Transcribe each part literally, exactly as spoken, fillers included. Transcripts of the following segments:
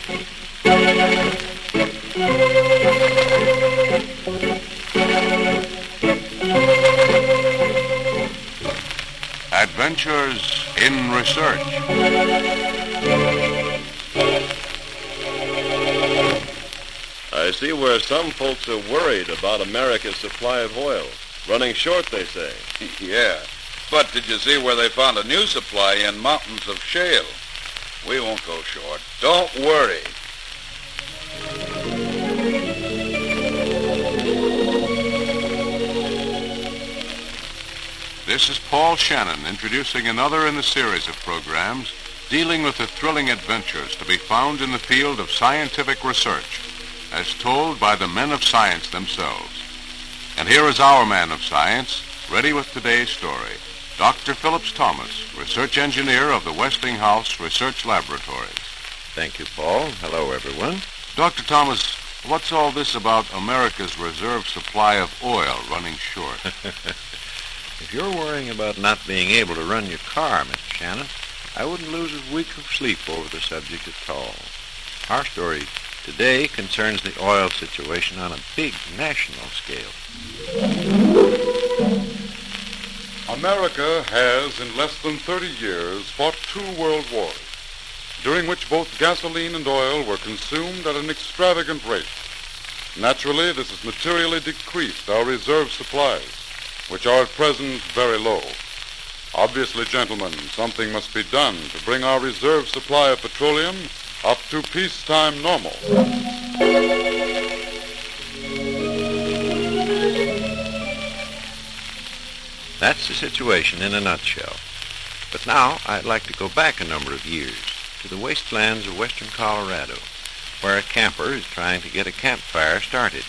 Adventures in Research. I see where some folks are worried about America's supply of oil. Running short, they say. Yeah. But did you see where they found a new supply in mountains of shale? We won't go short. Don't worry. This is Paul Shannon introducing another in the series of programs dealing with the thrilling adventures to be found in the field of scientific research, as told by the men of science themselves. And here is our man of science, ready with today's story, Doctor Phillips Thomas, research engineer of the Westinghouse Research Laboratories. Thank you, Paul. Hello, everyone. Doctor Thomas, what's all this about America's reserve supply of oil running short? If you're worrying about not being able to run your car, Mister Shannon, I wouldn't lose a week of sleep over the subject at all. Our story today concerns the oil situation on a big national scale. America has, in less than thirty years, fought two world wars, during which both gasoline and oil were consumed at an extravagant rate. Naturally, this has materially decreased our reserve supplies, which are at present very low. Obviously, gentlemen, something must be done to bring our reserve supply of petroleum up to peacetime normal. That's the situation in a nutshell. But now I'd like to go back a number of years to the wastelands of western Colorado, where a camper is trying to get a campfire started.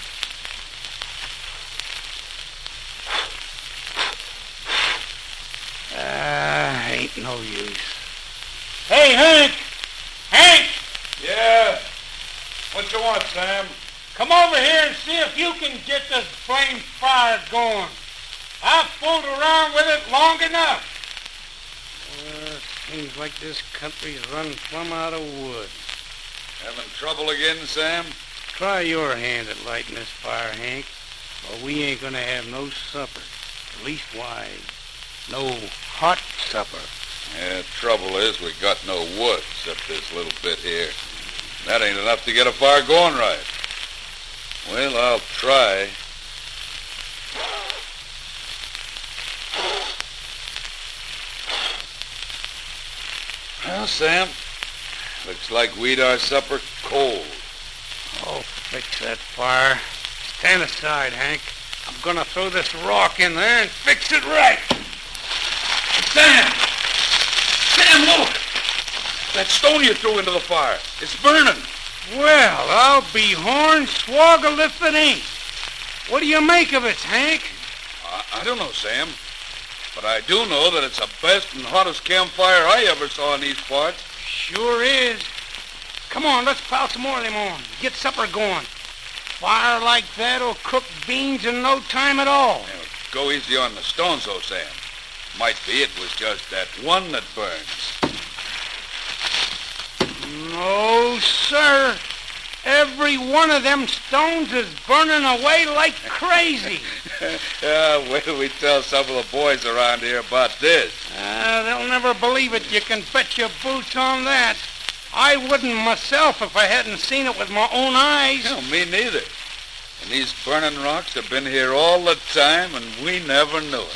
Ah, uh, ain't no use. Hey, Hank! Hank! Yeah? What you want, Sam? Come over here and see if you can get this flame fire going. I've fooled around with it long enough. Uh, seems like this country's run plumb out of wood. Having trouble again, Sam? Try your hand at lighting this fire, Hank, or we ain't gonna have no supper. Leastwise, no hot supper. Yeah, trouble is we got no wood except this little bit here. That ain't enough to get a fire going right. Well, I'll try. Well, Sam, looks like we'd our supper cold. Oh, fix that fire. Stand aside, Hank. I'm gonna throw this rock in there and fix it right. Sam! Sam, look! That stone you threw into the fire. It's burning. Well, I'll be hornswoggled if it ain't. What do you make of it, Hank? I, I don't know, Sam. But I do know that it's the best and hottest campfire I ever saw in these parts. Sure is. Come on, let's pile some more of them on. Get supper going. Fire like that'll cook beans in no time at all. Yeah, go easy on the stones, though, Sam. Might be it was just that one that burns. No, sir. Every one of them stones is burning away like crazy. Yeah, wait till we tell some of the boys around here about this. Uh, they'll never believe it. You can bet your boots on that. I wouldn't myself if I hadn't seen it with my own eyes. No, me neither. And these burning rocks have been here all the time, and we never knew it.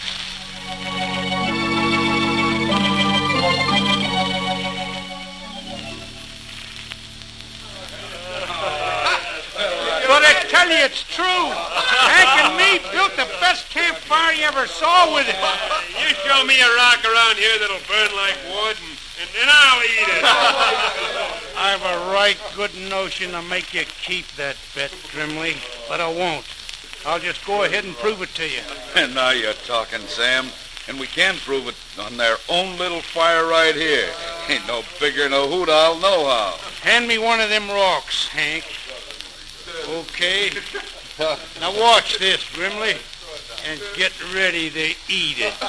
But I tell you, it's true. Hank and me built the best campfire you ever saw with it. You show me a rock around here that'll burn like wood, and, and, and I'll eat it. I've a right good notion to make you keep that bet, Grimley, but I won't. I'll just go ahead and prove it to you. And now you're talking, Sam. And we can prove it on their own little fire right here. Ain't no bigger no hoot I'll know how. Hand me one of them rocks, Hank. Okay. Now watch this, Grimley, and get ready to eat it.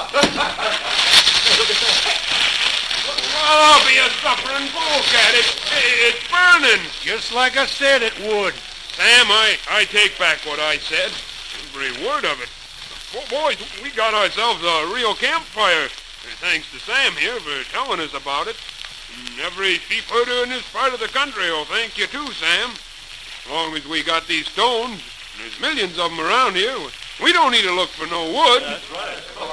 Well, I'll be a suffering bullcat. It, it's burning. Shannon! Just like I said it would. Sam, I, I take back what I said. Every word of it. Bo- boys, we got ourselves a real campfire. Thanks to Sam here for telling us about it. And every sheep herder in this part of the country will thank you too, Sam. As long as we got these stones, there's millions of them around here, we don't need to look for no wood. That's right.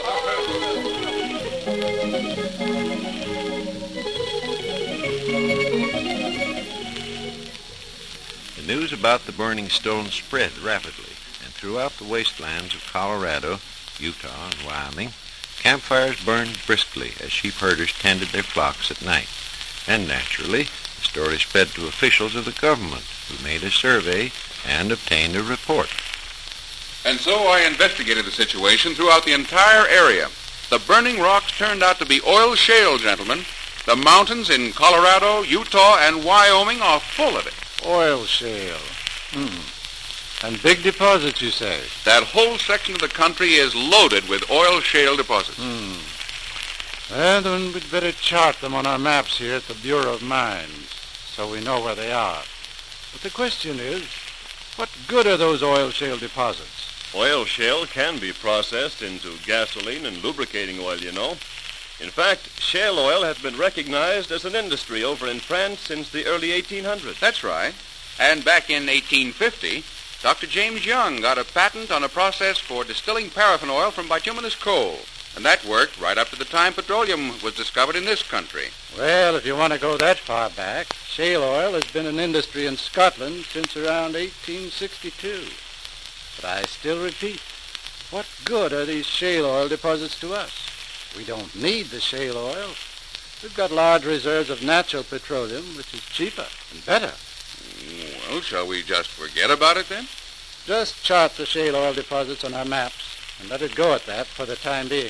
The news about the burning stones spread rapidly, and throughout the wastelands of Colorado, Utah, and Wyoming, campfires burned briskly as sheep herders tended their flocks at night. And naturally, the story spread to officials of the government, who made a survey and obtained a report. And so I investigated the situation throughout the entire area. The burning rocks turned out to be oil shale, gentlemen. The mountains in Colorado, Utah, and Wyoming are full of it. Oil shale. Hmm. And big deposits, you say? That whole section of the country is loaded with oil shale deposits. Hmm. Well, then we'd better chart them on our maps here at the Bureau of Mines, so we know where they are. But the question is, what good are those oil shale deposits? Oil shale can be processed into gasoline and lubricating oil, you know. In fact, shale oil has been recognized as an industry over in France since the early eighteen hundreds. That's right. And back in eighteen fifty, Doctor James Young got a patent on a process for distilling paraffin oil from bituminous coal. And that worked right up to the time petroleum was discovered in this country. Well, if you want to go that far back, shale oil has been an industry in Scotland since around eighteen sixty-two. But I still repeat, what good are these shale oil deposits to us? We don't need the shale oil. We've got large reserves of natural petroleum, which is cheaper and better. Well, shall we just forget about it then? Just chart the shale oil deposits on our maps and let it go at that for the time being.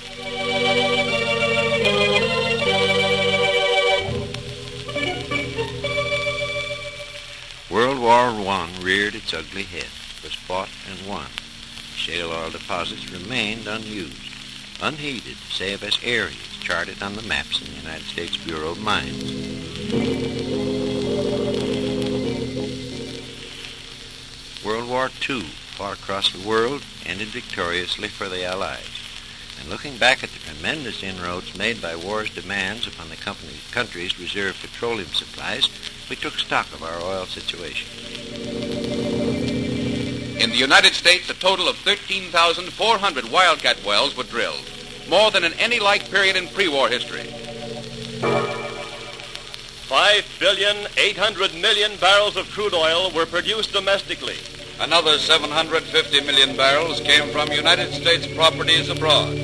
World War One reared its ugly head, was fought and won. Shale oil deposits remained unused, unheeded, save as areas charted on the maps in the United States Bureau of Mines. World War Two, fought across the world, ended victoriously for the Allies. And looking back at the tremendous inroads made by war's demands upon the company, country's reserve petroleum supplies, we took stock of our oil situation. In the United States, a total of thirteen thousand four hundred wildcat wells were drilled, more than in any like period in pre-war history. Five billion, eight hundred million barrels of crude oil were produced domestically. Another seven hundred fifty million barrels came from United States properties abroad.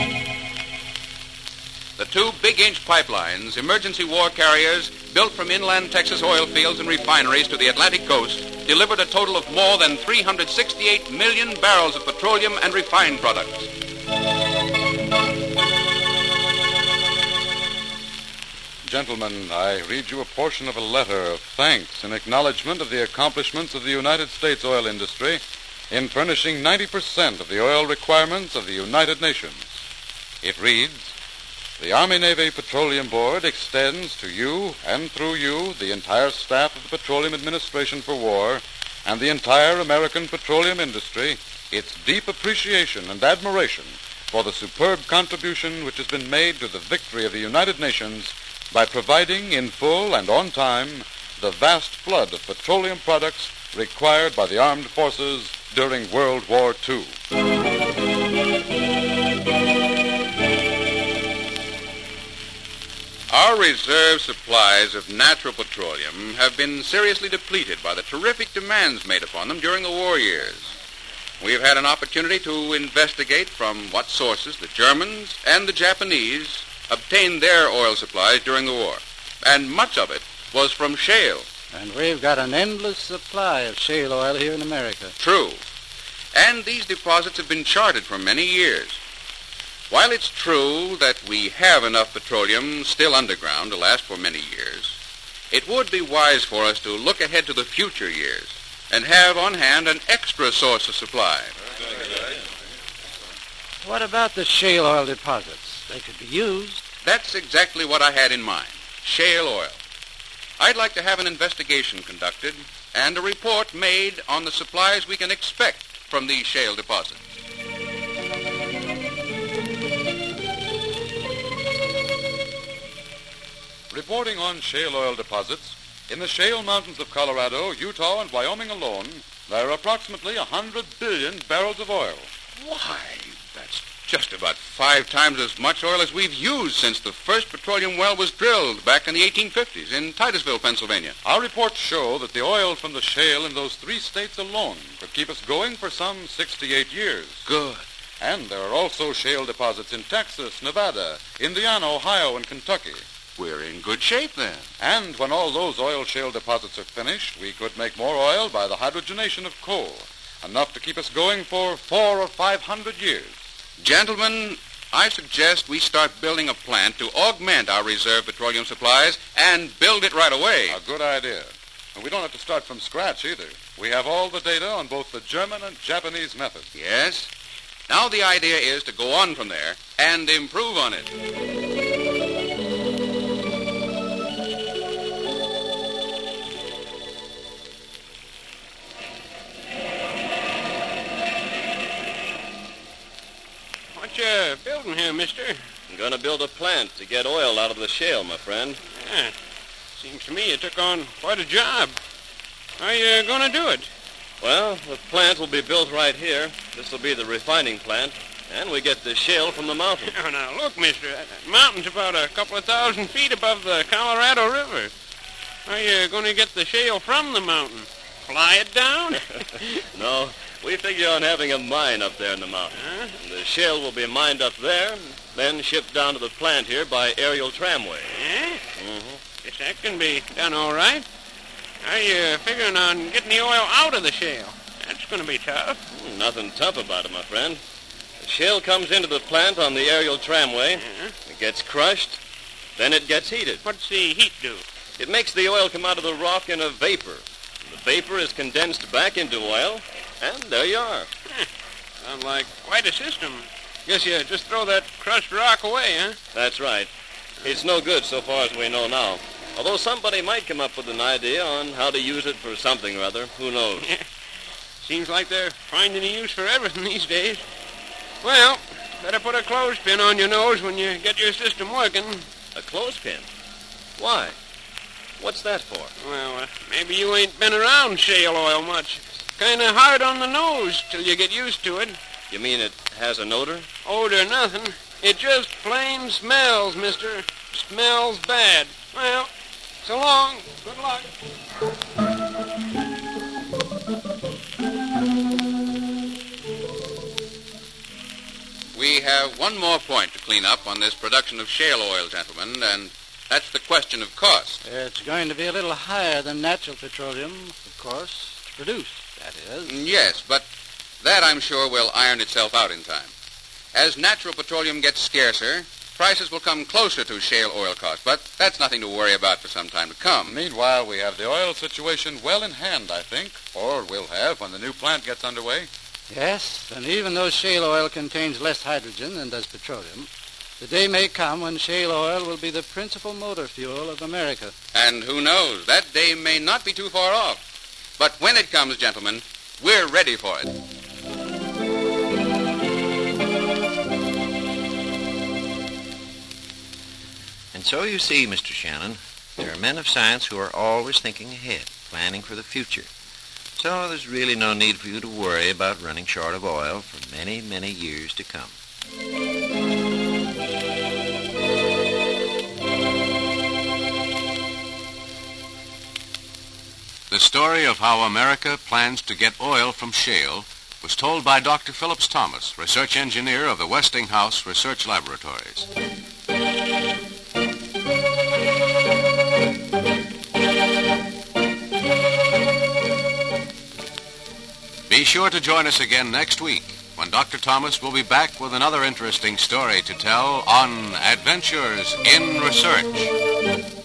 The two big-inch pipelines, emergency war carriers, built from inland Texas oil fields and refineries to the Atlantic coast, delivered a total of more than three hundred sixty-eight million barrels of petroleum and refined products. Gentlemen, I read you a portion of a letter of thanks in acknowledgement of the accomplishments of the United States oil industry in furnishing ninety percent of the oil requirements of the United Nations. It reads, "The Army-Navy Petroleum Board extends to you and through you the entire staff of the Petroleum Administration for War and the entire American petroleum industry its deep appreciation and admiration for the superb contribution which has been made to the victory of the United Nations by providing in full and on time the vast flood of petroleum products required by the armed forces during World War Two. Our reserve supplies of natural petroleum have been seriously depleted by the terrific demands made upon them during the war years. We have had an opportunity to investigate from what sources the Germans and the Japanese obtained their oil supplies during the war, and much of it was from shale. And we've got an endless supply of shale oil here in America. True. And these deposits have been charted for many years. While it's true that we have enough petroleum still underground to last for many years, it would be wise for us to look ahead to the future years and have on hand an extra source of supply. What about the shale oil deposits? They could be used. That's exactly what I had in mind. Shale oil. I'd like to have an investigation conducted and a report made on the supplies we can expect from these shale deposits. Reporting on shale oil deposits, in the shale mountains of Colorado, Utah, and Wyoming alone, there are approximately one hundred billion barrels of oil. Why, that's just about five times as much oil as we've used since the first petroleum well was drilled back in the eighteen fifties in Titusville, Pennsylvania. Our reports show that the oil from the shale in those three states alone could keep us going for some sixty-eight years. Good. And there are also shale deposits in Texas, Nevada, Indiana, Ohio, and Kentucky. We're in good shape then. And when all those oil shale deposits are finished, we could make more oil by the hydrogenation of coal, enough to keep us going for four or five hundred years. Gentlemen, I suggest we start building a plant to augment our reserve petroleum supplies and build it right away. A good idea. And we don't have to start from scratch either. We have all the data on both the German and Japanese methods. Yes. Now the idea is to go on from there and improve on it. What you building here, mister? I'm going to build a plant to get oil out of the shale, my friend. Yeah. Seems to me you took on quite a job. How are you going to do it? Well, the plant will be built right here. This will be the refining plant, and we get the shale from the mountain. Oh, now, look, mister, that mountain's about a couple of thousand feet above the Colorado River. How are you going to get the shale from the mountain? Fly it down? No, we figure on having a mine up there in the mountain. Huh? And the shale will be mined up there, then shipped down to the plant here by aerial tramway. Eh? Mm-hmm. Guess that can be done all right. How are you figuring on getting the oil out of the shale? That's going to be tough. Mm, Nothing tough about it, my friend. The shale comes into the plant on the aerial tramway. Uh-huh. It gets crushed, then it gets heated. What's the heat do? It makes the oil come out of the rock in a vapor. The vapor is condensed back into oil, and there you are. Sounds like quite a system. Guess you just throw that crushed rock away, huh? That's right. It's no good so far as we know now. Although somebody might come up with an idea on how to use it for something or other. Who knows? Seems like they're finding a use for everything these days. Well, better put a clothespin on your nose when you get your system working. A clothespin? Why? What's that for? Well, uh, maybe you ain't been around shale oil much. Kind of hard on the nose till you get used to it. You mean it has an odor? Odor nothing. It just plain smells, mister. Smells bad. Well, so long. Good luck. We have one more point to clean up on this production of shale oil, gentlemen, and that's the question of cost. It's going to be a little higher than natural petroleum, of course, to produce, that is. Yes, but that, I'm sure, will iron itself out in time. As natural petroleum gets scarcer, prices will come closer to shale oil cost, but that's nothing to worry about for some time to come. Meanwhile, we have the oil situation well in hand, I think, or we'll have when the new plant gets underway. Yes, and even though shale oil contains less hydrogen than does petroleum, the day may come when shale oil will be the principal motor fuel of America. And who knows, that day may not be too far off. But when it comes, gentlemen, we're ready for it. And so you see, Mister Shannon, there are men of science who are always thinking ahead, planning for the future. So there's really no need for you to worry about running short of oil for many, many years to come. The story of how America plans to get oil from shale was told by Doctor Phillips Thomas, research engineer of the Westinghouse Research Laboratories. Be sure to join us again next week when Doctor Thomas will be back with another interesting story to tell on Adventures in Research.